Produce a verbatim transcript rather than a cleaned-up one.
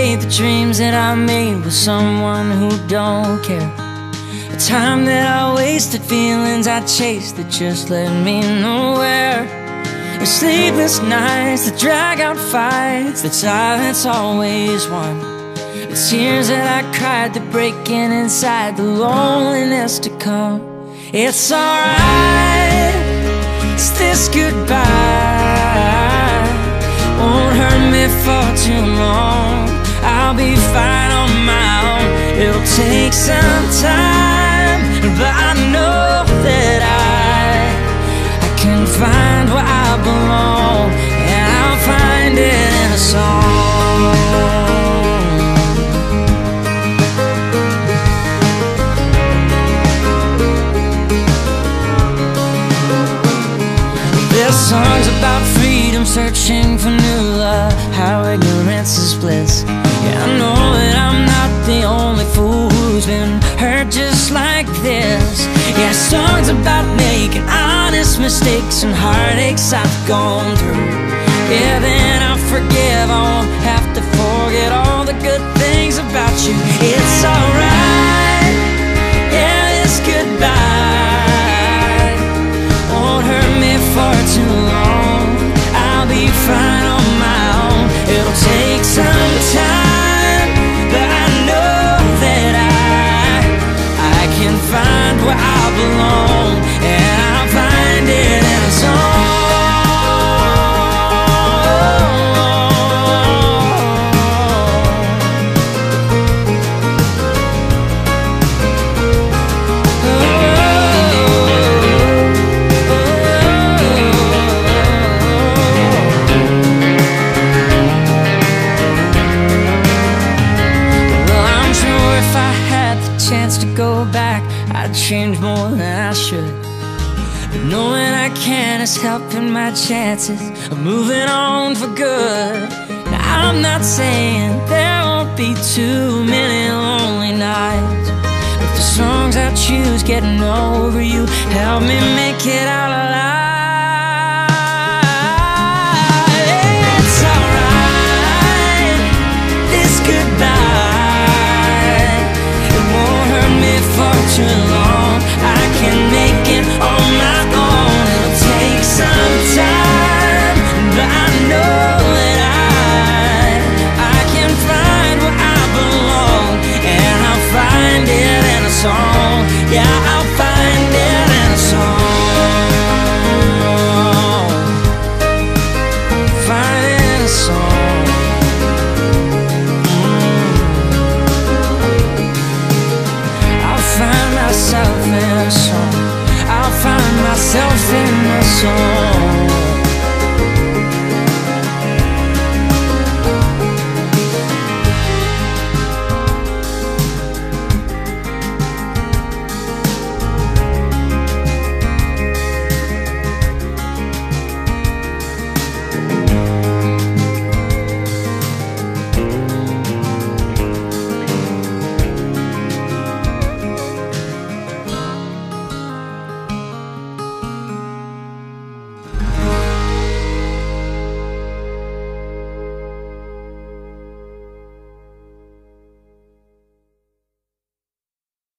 trade the dreams that I made with someone who don't care. The time that I wasted, feelings I chased that just led me nowhere. The sleepless nights, the drag out fights, that silence always won. The tears that I cried, the breaking inside, the loneliness to come. It's alright, it's this goodbye. Won't hurt me for too long. I'll be fine on my own. It'll take some time, but I know that I I can find where I belong, and I'll find it in a song. This song's about freedom, searching for new love, how ignorance is bliss. Yeah, I know that I'm not the only fool who's been hurt just like this. Yeah, song's about making honest mistakes and heartaches I've gone through. Yeah, then I'll forgive, I won't have to forget all the good things about you. It's alright, yeah, it's goodbye. Won't hurt me for too long. I'll be fine on my own. It'll take some time, but I know that I I can find where I belong, and I'll find it in a song. Chance to go back, I'd change more than I should. But knowing I can is helping my chances of moving on for good. Now I'm not saying there won't be too many lonely nights, but the songs I choose getting over you help me make it out alive. It's alright, this goodbye.